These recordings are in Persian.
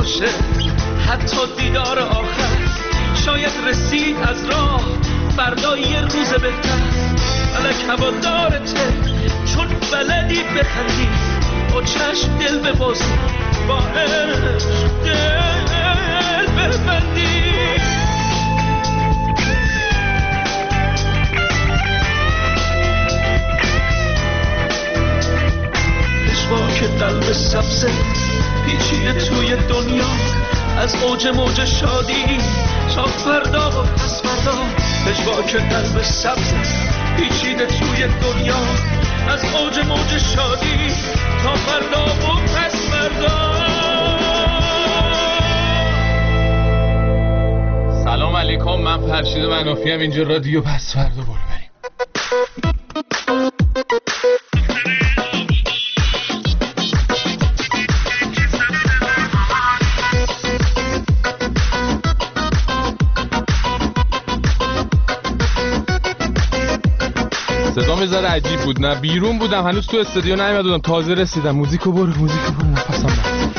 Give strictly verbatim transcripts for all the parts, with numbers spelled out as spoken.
باشه حتی دیدار آخر، شاید رسید از راه فردا یه روز بهتر. فلک هوادارته چون بلدی بخندی، با چشم دل ببازی، با عشق دل ببندی. که قلب سبزه پیچیده توی دنیا، از اوج موج شادی تا فردا و پس فردا. پژواک قلب سبزه پیچیده توی دنیا، از اوج موج شادی تا فردا و پس فردا. سلام علیکم، من فرشید منافی ام، اینجا رادیو پس فردا. برو بریم. صدام یه ذره عجیب بود، نه بیرون بودم هنوز تو استودیو نیومده بودم، تازه رسیدم. موزیکو برو موزیکو برو نفسم برد.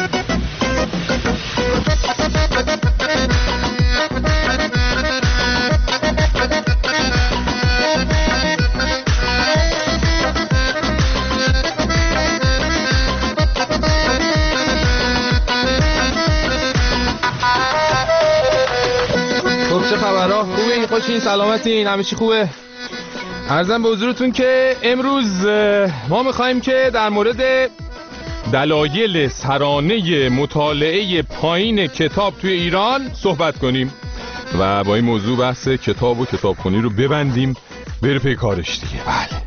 خب چه خبرها؟ خوبین؟ خوشین؟ سلامتین؟ همه چی خوبه؟ عرضم به حضورتون که امروز ما میخواییم که در مورد دلایل سرانه مطالعه پایین کتاب توی ایران صحبت کنیم و با این موضوع بحث کتاب و کتابخونی رو ببندیم، بره پی کارش دیگه. بله.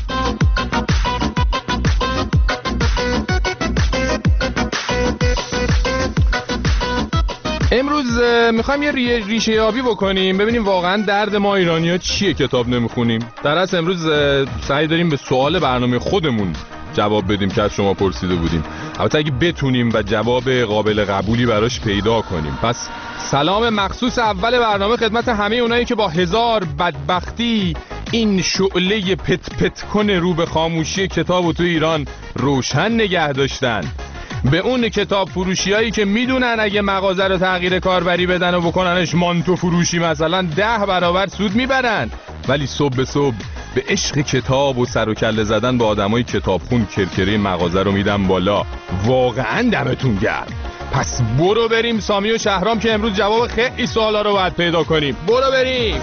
امروز میخوایم یه ریشه یابی بکنیم، ببینیم واقعا درد ما ایرانی‌ها چیه کتاب نمیخونیم. در اصل امروز سعی داریم به سوال برنامه خودمون جواب بدیم که از شما پرسیده بودیم، البته اگه بتونیم و جواب قابل قبولی براش پیدا کنیم. پس سلام مخصوص اول برنامه خدمت همه اونایی که با هزار بدبختی این شعله پت پت کنه رو به خاموشی کتابو تو ایران روشن نگه داشتن. به اون کتاب فروشی هایی که میدونن اگه مغازه رو تغییر کاربری بدن و بکننش مانتو فروشی مثلا ده برابر سود میبرن، ولی صبح به صبح به عشق کتاب و سر و کله زدن با آدمای کتابخون کرکره مغازه رو میدن بالا. واقعا دمتون گرم. پس برو بریم سامی و شهرام که امروز جواب خیلی سوالا رو باید پیدا کنیم. برو بریم.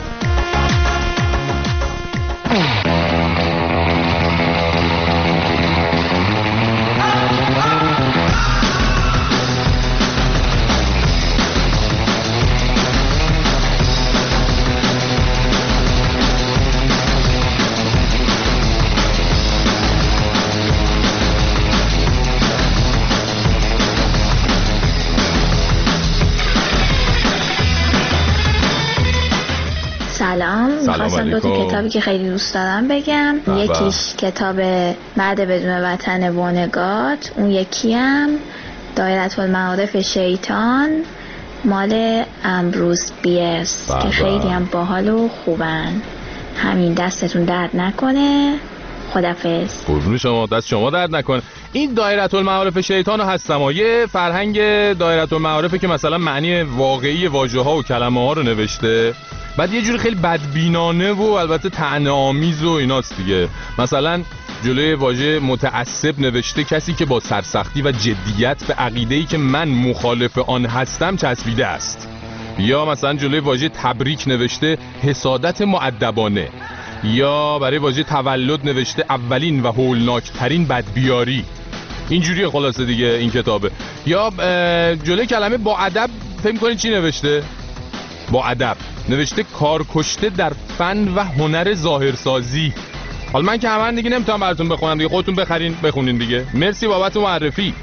سلام، میخواستم دو تا کتابی که خیلی دوست دارم بگم. بابا. یکیش کتاب بعد بدون وطن وانگات، اون یکی هم دایره المعارف شیطان مال امروز بیس که خیلی هم باحال و خوبن. همین، دستتون درد نکنه. خدافظ. قربون شما، دست شما درد نکنه. این دایره المعارف شیطان رو هستم یه فرهنگ دایره المعارفه که مثلا معنی واقعی واژه ها و کلمه ها رو نوشته، بعد یه جوری خیلی بدبینانه و البته طعنه‌آمیز و ایناست دیگه. مثلا جلوی واژه متعصب نوشته کسی که با سرسختی و جدیت به عقیده‌ای که من مخالف آن هستم چسبیده است. یا مثلا جلوی واژه تبریک نوشته حسادت مؤدبانه. یا برای واژه تولد نوشته اولین و هولناکترین بدبیاری. اینجوری خلاصه دیگه این کتابه. یا جلوی کلمه با ادب فکر کنید چی نوشته؟ با ادب نوشته کارکشته در فن و هنر ظاهرسازی. حالا من که همه دیگه نمیتونم براتون بخونم دیگه، خودتون بخرین بخونین دیگه. مرسی بابت معرفی.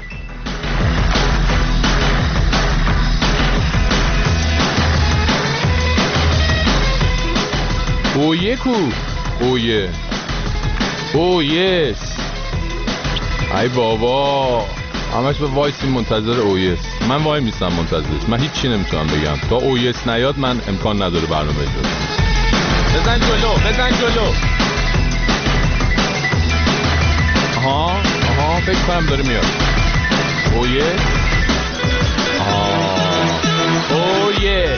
اویه کو اویه اویس ای بابا، همش به وایسی منتظر اویس. من وای میستم منتظرش، من هیچ چی نمیتونم بگم تا اویس نیاد. من امکان نداره برنامه اجرا کنم. بزن جلو بزن جلو. آها آها فکر کنم داره میاد اویس. آها اوه یه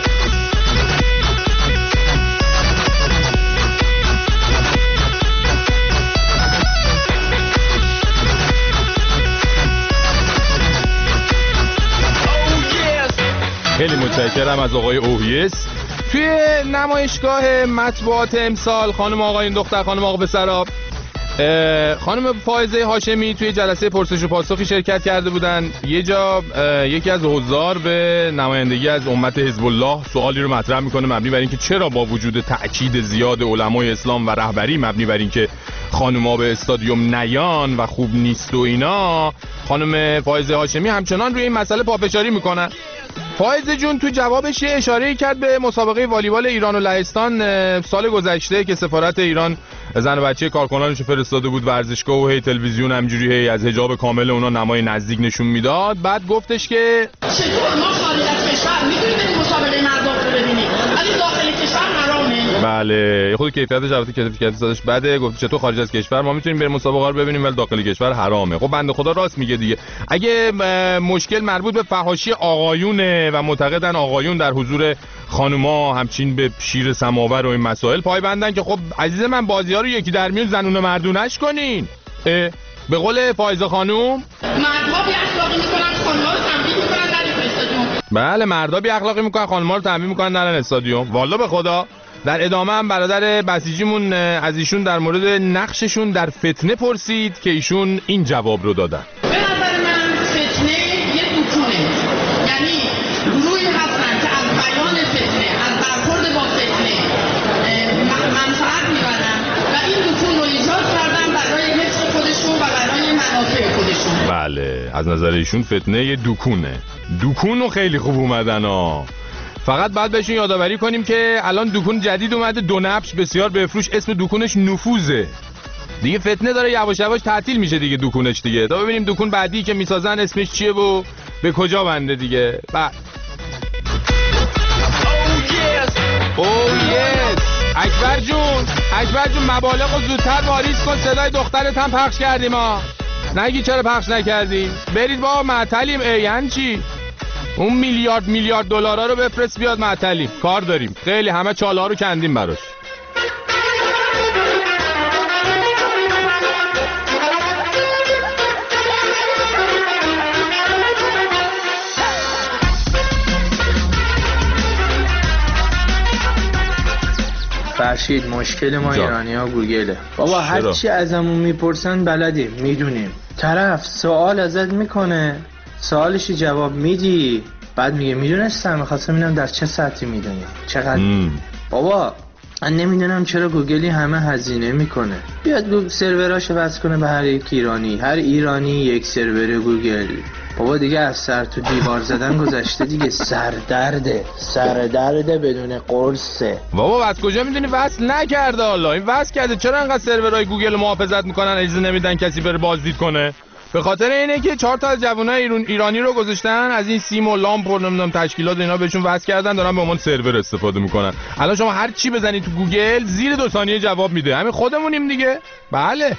خیلی متشکرم از آقای اوهیس. توی نمایشگاه مطبوعات امسال خانم آقایون دختر خانم آقا پسرا خانم فائزه هاشمی توی جلسه پرسش و پاسخی شرکت کرده بودن. یه جا یکی از حضار به نمایندگی از امت حزب الله سوالی رو مطرح میکنه مبنی بر اینکه چرا با وجود تأکید زیاد علمای اسلام و رهبری مبنی بر اینکه خانوما به استادیوم نیان و خوب نیست و اینا، خانم فائزه هاشمی همچنان روی این مسئله پافشاری میکنن. فائزه جون تو جوابش اشاره کرد به مسابقه والیبال ایران و لهستان سال گذشته که سفارت ایران زن و بچه کارکنانش فرستاده بود ورزشگاه و هی تلویزیون همجوری هی از حجاب کامل اونا نمای نزدیک نشون میداد. بعد گفتش که چطور ما خارج از کشور میتونیم بریم مسابقه مردم رو ببینیم ولی داخل کشور حرامه؟ بله خود کیفیتش البته کیفیتش دادش بده. گفت چطور خارج از کشور ما میتونیم بریم مسابقه رو ببینیم ولی داخل کشور حرامه. خب بنده خدا راست میگه دیگه. اگه مشکل مربوط به فحاشی آقایونه و معتقدن آقایون در حضور خانوما همچین به شیر سماور و این مسائل پایبندن که خب عزیز من بازی‌ها رو یکی در میون زنونه مردونش کنین. به قول فائزه خانوم مردها بی اخلاقی میکنن خانم‌ها رو تنبیه میکنن در استادیوم. بله مردا بی اخلاقی میکنن خانم‌ها رو تنبیه میکنن در استادیوم. والا به خدا. در ادامه هم برادر بسیجیمون از ایشون در مورد نقششون در فتنه پرسید که ایشون این جواب رو دادن. به نظر من فتنه یه دکونه، یعنی گروهی هستن که از بیان فتنه از برخورد با فتنه منفعت میبرن و این دکون رو ایجاد کردن برای حفظ خودشون و برای منافع خودشون. بله از نظر ایشون فتنه یه دکونه. دکون رو خیلی خوب اومدن ها. فقط بعد بهشون یادآوری کنیم که الان دکون جدید اومده دو نبش بسیار بفروش، اسم دکونش نفوذه دیگه. فتنه داره یواش یواش تعطیل میشه دیگه دکونش دیگه. تا ببینیم دکون بعدی که میسازن اسمش چیه و به کجا بنده دیگه. بعد اوه یس اکبر جون اکبر جون مبالغ رو زودتر واریز کن. صدای دخترت هم پخش کردیم ها. نگی چرا پخش نکردی؟ برید با معطلیم. یعنی چی؟ اون میلیارد میلیارد دلارا رو بفرست بیاد معطلی کار داریم. خیلی همه چاله ها رو کندیم براش. فرشید مشکل ما ایرانی ها گوگله بابا. هر چی ازمون میپرسن بلدیم میدونیم. طرف سوال ازت میکنه سوالشی جواب میدی بعد میگه میدونستم میخواستم ببینم در چه سطحی میدونی چقدر مم. بابا من نمیدونم چرا گوگلی همه هزینه میکنه. بیاد گوگل سروراشو وصل کنه به هر یک ایرانی. هر ایرانی یک سرور گوگل. بابا دیگه از سر تو دیوار زدن گذشته دیگه. سردرده سردرده بدون قرصه. بابا از کجا میدونی وصل نکرده؟ حالا این وصل کرده چرا انقدر سرورهای گوگل محافظت میکنن اجازه نمیدن کسی بره بازدید کنه؟ به خاطر اینه که چهار تا از جوانای ایران ایرانی رو گذاشتن از این سیم و لامپ و نمیدونم تشکیلات اینا بهشون وصل کردن دارن به عنوان سرور استفاده میکنن. الان شما هر چی بزنی تو گوگل زیر دو ثانیه جواب میده. همین خودمونیم دیگه. بله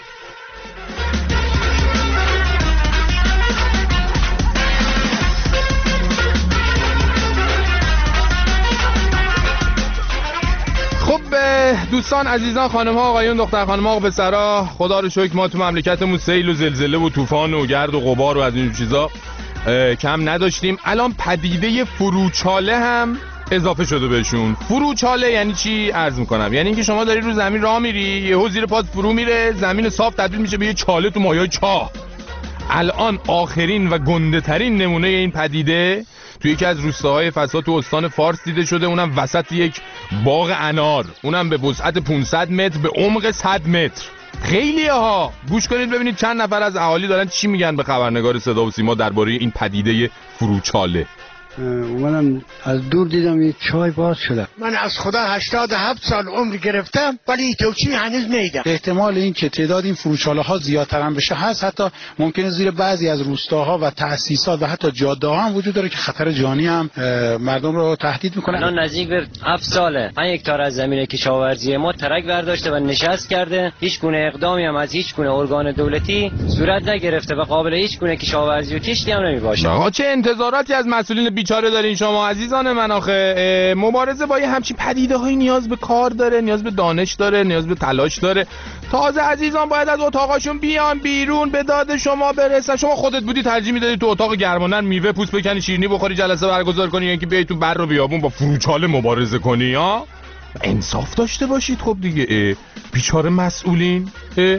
خب دوستان عزیزان خانم ها آقایون دختر خانم ها آقا پسرا، خدا رو شکر ما تو مملکتمون سیل و زلزله و طوفان و گرد و غبار و از این چیزا کم نداشتیم. الان پدیده فروچاله هم اضافه شده بهشون. فروچاله یعنی چی عرض میکنم؟ یعنی اینکه شما داری رو زمین راه میری یهو زیر پات فرو میره زمین صاف تبدیل میشه به یه چاله تو مایه‌های چاه. الان آخرین و گنده ترین نمونه این پدیده توی یکی از روستاهای فسا تو استان فارس دیده شده. اونم وسط یک باغ انار، اونم به وسعت پانصد متر به عمق صد متر. خیلیه ها. گوش کنید ببینید چند نفر از اهالی دارن چی میگن به خبرنگار صدا و سیما درباره این پدیده فروچاله. اومدم از دور دیدم یه چای باز شده. من از خدا هشتاد و هفت سال عمر گرفتم ولی توچی هنوز نیدم. احتمال این که تعداد این فروچاله ها زیادتر هم بشه هست. حتی ممکنه زیر بعضی از روستاها و تأسیسات و حتی جاده ها هم وجود داره که خطر جانی هم مردم رو تهدید میکنه. الان نزدیک به هفت ساله من یک تار از زمین کشاورزی ما ترک برداشته و نشست کرده. هیچ گونه اقدامی هم از هیچ گونه ارگان دولتی صورت نگرفته و قابل هیچ گونه کشاورزی و کشتی هم نمیباشه. آقا چه انتظاراتی از مسئولین بیچاره دارین شما عزیزان من. آخه مبارزه با یه همچین پدیده های نیاز به کار داره، نیاز به دانش داره، نیاز به تلاش داره. تازه عزیزان باید از اتاقاشون بیان بیرون، به داد شما برسن. شما خودت بودی ترجیح میدادی تو اتاق گرمانن میوه پوست بکنی، شیرینی بخوری، جلسه برگزار کنی، یا اینکه بیای تو بر و بیابون با فروچاله مبارزه کنی؟ ها انصاف داشته باشید خب دیگه. بیچاره مسئولین. اه؟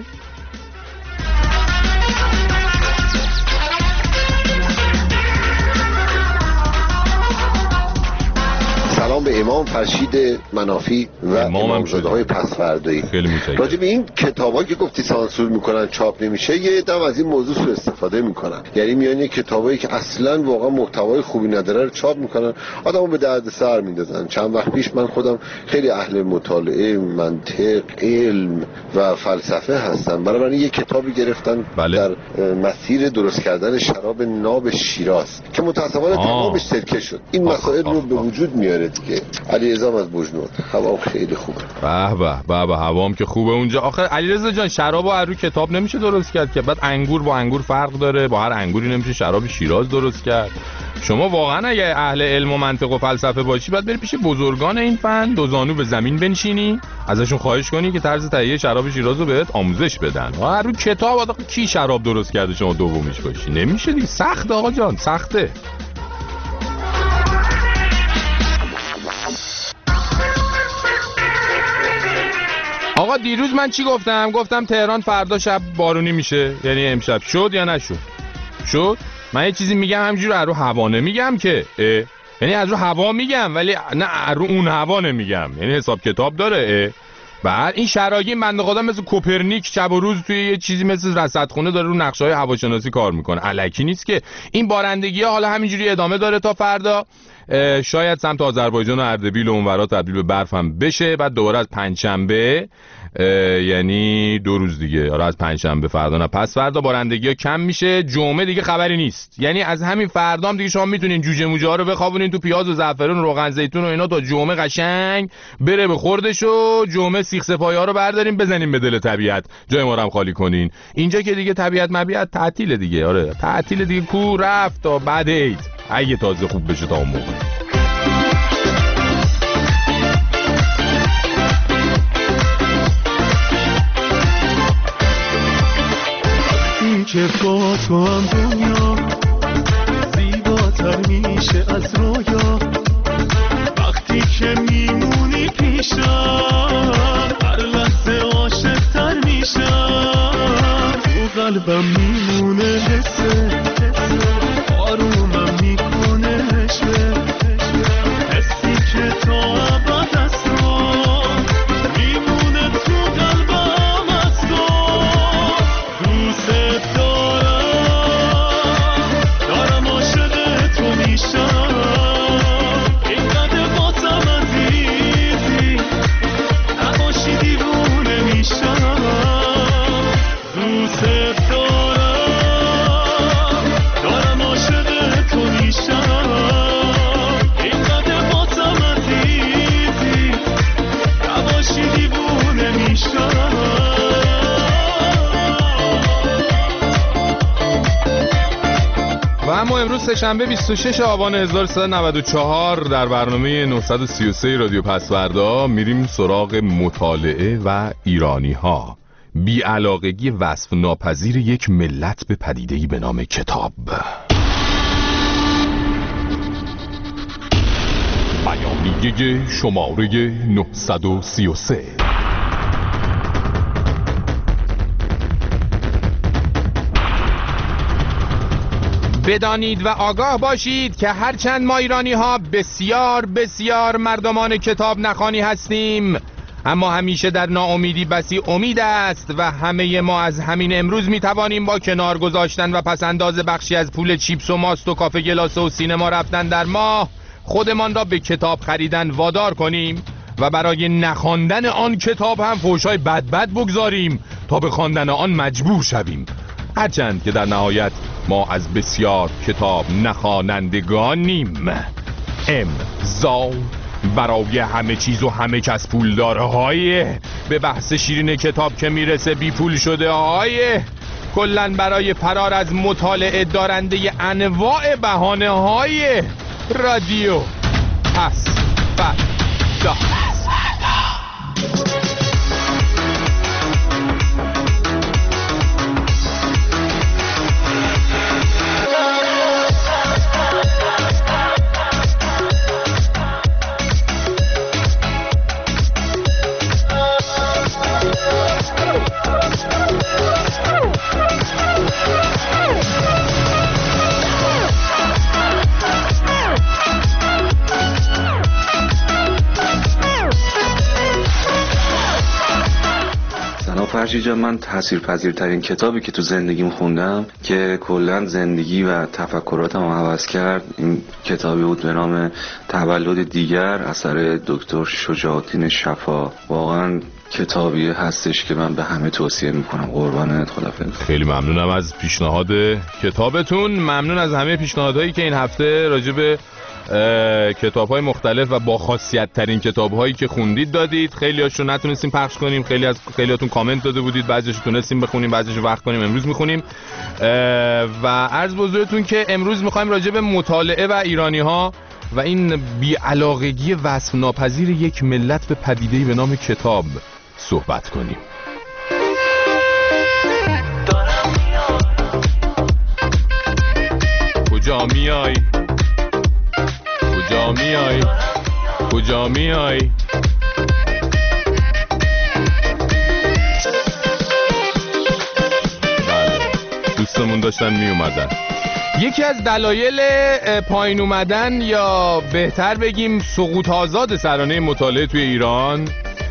سلام به امام فرشید منافی و امامزاده‌های پسفردایی. راجع به این کتابایی که گفتی سانسور میکنن، چاپ نمیشه، یه دم از این موضوع سوء استفاده میکنن. یعنی میان یه کتابایی که اصلا واقعا محتوای خوبی نداره رو چاپ میکنن، آدمو به درد سر میندازن. چند وقت پیش من خودم خیلی اهل مطالعه، منطق، علم و فلسفه هستم، بنابراین یه کتابی گرفتن بله. در مسیر درست کردن شراب ناب شیراز که متأسفانه تمامش سرکه شد. این مسائل رو به وجود میاره دیگه. علیرضا از بوجنود، هوا خیلی خوبه. به به به به، هوام که خوبه اونجا. آخه علیرضا جان شرابو از روی کتاب نمیشه درست کرد که. بعد انگور با انگور فرق داره، با هر انگوری نمیشه شراب شیراز درست کرد. شما واقعا اگه اهل علم و منطق و فلسفه باشی باید بری پیش بزرگان این فن، دو زانو به زمین بنشینی، ازشون خواهش کنی که طرز تهیه شراب شیراز رو بهت آموزش بدن. و رو کتاب آقا کی شراب درست کرده شما دومیش باشی؟ نمیشه دیگه. سخته آقا جان، سخته. آقا دیروز من چی گفتم؟ گفتم تهران فردا شب بارونی میشه. یعنی امشب شد یا نشد؟ شد. من یه چیزی میگم همینجوری رو هوا نمیگم که، یعنی از رو هوا میگم ولی نه رو اون هوا نمیگم، یعنی حساب کتاب داره. بعد این شراگین بنده خدا مثل کوپرنیک شب و روز توی یه چیزی مثل رصدخونه داره رو نقشه‌های هواشناسی کار میکنه. الکی نیست که. این بارندگی ها حالا همینجوری ادامه داره تا فردا. شاید سمت آذربایجان و اردبیل و اونورا تبدیل به برف هم بشه. بعد دوباره از پنجشنبه، یعنی دو روز دیگه، آره از پنجشنبه فردا نه پس فردا بارندگی ها کم میشه. جمعه دیگه خبری نیست. یعنی از همین فردا هم دیگه شما میتونین جوجه موجه ها رو بخوابونین تو پیاز و زعفران و روغن زیتون و اینا تا جمعه قشنگ بره به خوردش و جمعه سیخ سپاهی ها رو بردارین بزنین به دل طبیعت، جای ما رو هم خالی کنین. اینجا که دیگه طبیعت مبیعت تعطیل دیگه. آره تعطیل دیگه. کو رفت تا بعد عید اگه تازه خوب بشه تا اون موقع. که با تو هم دنیا زیباتر میشه از رویا، وقتی که میمونی پیشم هر لحظه عاشق‌تر میشم. تو قلبم میمونه حسه، آرومم میکنه عشقه، حسی که تا ابد است رو میمونه تو قلبم از تو. دوست اما امروز سه‌شنبه بیست و شش آبان هزار و سیصد و نود و چهار در برنامه نهصد و سی و سه رادیو پسوردا میریم سراغ مطالعه و ایرانی ها. بی‌علاقگی وصف ناپذیر یک ملت به پدیده‌ای به نام کتاب. بیانیه شماره نهصد و سی و سه. بدانید و آگاه باشید که هرچند ما ایرانی ها بسیار بسیار مردمان کتاب نخوانی هستیم، اما همیشه در ناامیدی بسی امید است و همه ما از همین امروز می توانیم با کنار گذاشتن و پسنداز بخشی از پول چیپس و ماست و کافه گلاسه و سینما رفتن در ماه خودمان را به کتاب خریدن وادار کنیم و برای نخواندن آن کتاب هم فحش‌های بد بد بگذاریم تا به خواندن آن مجبور شویم. هرچند که در نهایت ما از بسیار کتاب نخوانندگانیم. امضا برای همه چیز و همه کس پولداره های به بحث شیرین کتاب که میرسه بی پول شده های کلن برای فرار از مطالعه دارنده انواع بهانه های رادیو پس فردا. فرشید جان، من تاثیرپذیرترین کتابی که تو زندگیم خوندم که کلا زندگی و تفکراتم رو عوض کرد این کتابی بود به نام تولد دیگر اثر دکتر شجاع الدین شفا. واقعا کتابی هستش که من به همه توصیه میکنم. قربانت، خدافظ. خیلی ممنونم از پیشنهاد کتابتون. ممنون از همه پیشنهادهایی که این هفته راجع به کتاب‌های مختلف و با خاصیت ترین کتاب‌هایی که خوندید دادید. خیلی هاشو نتونستیم پخش کنیم، خیلی از خیلیاتون کامنت داده بودید، بعضیش تونستیم بخونیم، بعضیش وقت کنیم امروز میخونیم. و عرض به حضورتون که امروز میخوایم راجع به مطالعه و ایرانی‌ها و این بی‌علاقگی وصف ناپذیر یک ملت به پدیده‌ای به نام کتاب صحبت کنیم. کجا میای؟ کجا میای؟ کجا میای؟ بله، دوستمون داشتن می اومدن. یکی از دلایل پایین اومدن یا بهتر بگیم سقوط آزاد سرانه مطالعه توی ایران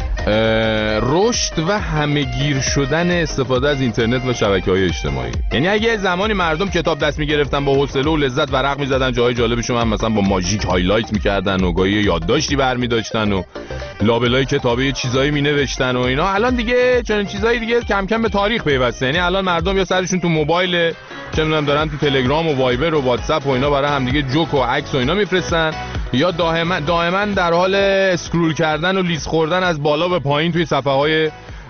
رشد و همه‌گیر شدن استفاده از اینترنت و شبکه‌های اجتماعی. یعنی اگه زمانی مردم کتاب دست می‌گرفتن با حوصله و لذت ورق می‌زدن، جای جالبشون هم مثلا با ماژیک هایلایت می‌کردن و گاهی یادداشتی برمی‌داشتن و لابلای کتابه چیزایی می‌نوشتن و اینا، الان دیگه چنین چیزایی دیگه کم کم به تاریخ پیوسته. یعنی الان مردم یا سرشون تو موبایل، چه می‌دونم دارن تو تلگرام و وایبر و واتساپ و اینا برای هم دیگه جوک و عکس و اینا می‌فرستن، یا دائما دائما در حال اسکرول کردن و لیز خوردن از بالا به پایین توی صفحه‌های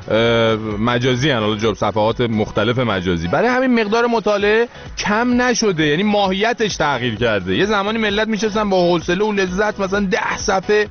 مجازی ان، حالا جاب صفحات مختلف مجازی. برای همین مقدار مطالعه کم نشده، یعنی ماهیتش تغییر کرده. یه زمانی ملت میشستن با حوصله و لذت مثلا ده صفحه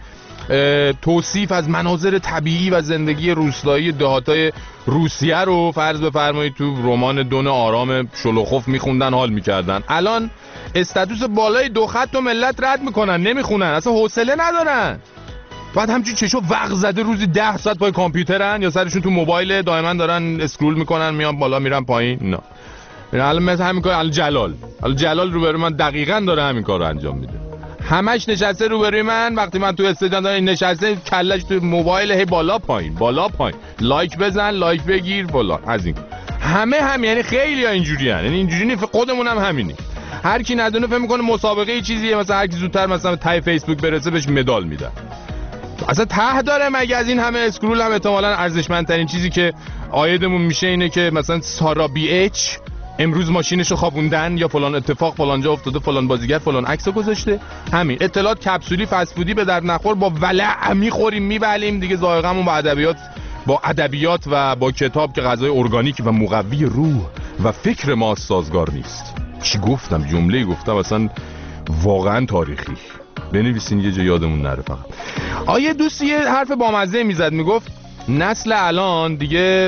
توصیف از مناظر طبیعی و زندگی روستایی دهاتای روسیه رو فرض بفرمایید تو رمان دون آرام شلوخوف میخوندن، حال میکردن. الان استاتوس بالای دو خط و ملت رد میکنن، نمیخونن، اصلا حوصله ندارن. بعد همچین چشو وق زده روزی ده ساعت پای کامپیوترن یا سرشون تو موبایل دائما دارن اسکرول میکنن، میان بالا میرن پایین. نه الان مثلا همین کار جلال الان جلال روبروی من دقیقاً داره همین کار رو انجام میده. همش نشسته روبروی من، وقتی من تو استودیو دارم نشسته کلش تو موبایل، هی بالا پایین بالا پایین، لایک بزن لایک بگیر فلان از این. همه هم یعنی خیلی ها اینجوریان، یعنی اینجوری نیست، خودمون هم همینی. هر کی ندونه فکر میکنه مسابقه چیزیه، مثلا هر کی زودتر مثلا ته فیسبوک برسه بهش مدال میدن. اصلا ته داره مگه از این همه اسکرول هم احتمالاً ارزشمندترین چیزی که عایدمون میشه اینه که مثلا سارا بی اچ امروز ماشینشو خوابوندن یا فلان اتفاق فلانجا افتاده، فلان بازیگر فلان عکسو گذاشته. همین اطلاعات کپسولی فسفودی به درد نخور با ولع میخوریم میبلیم دیگه. ذائقه‌مون با ادبیات با ادبیات و با کتاب که غذای ارگانیک و مقوی روح و فکر ما سازگار نیست. چی گفتم؟ جمله گفتم اصلا واقعا تاریخی. بنویسین یه جا یادمون نره. فقط آیه دوستی یه حرف بامزه میزد، میگفت نسل الان دیگه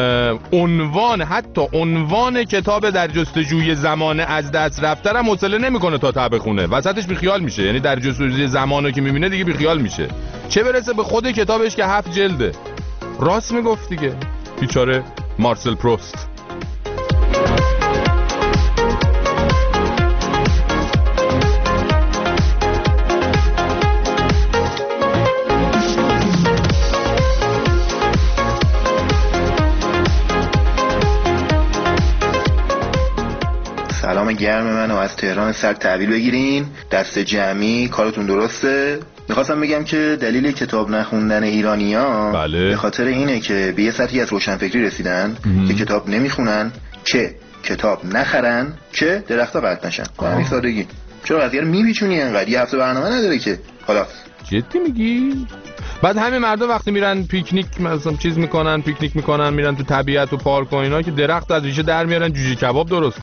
عنوان حتی عنوان کتاب در جستجوی زمان از دست رفته را حوصله نمیکنه تا تا بخونه، وسطش بیخیال میشه. یعنی در جستجوی زمانو که میبینه دیگه بیخیال میشه، چه برسه به خود کتابش که هفت جلده. راست میگفت دیگه بیچاره مارسل پروست. سلام گرم منو از تهران سر تحویل بگیرین، دست جمعی، کارتون درسته؟ میخواستم بگم که دلیل کتاب نخوندن ایرانی‌ها بله. به خاطر اینه که به یه سطحی از روشنفکری رسیدن ام. که کتاب نمیخونن، که کتاب نخرن، که درختا قطع نشن. به همین سادگی. چرا قضیه رو میپیچونی انقدر؟ یه هفته برنامه نداره که. حالا جدی میگی؟ بعد همه مردم وقتی میرن پیکنیک مثلا چیز میکنن، پیکنیک میکنن، میرن تو طبیعت و پارک و اینا، که درخت از ریشه در میارن جوجه کباب درست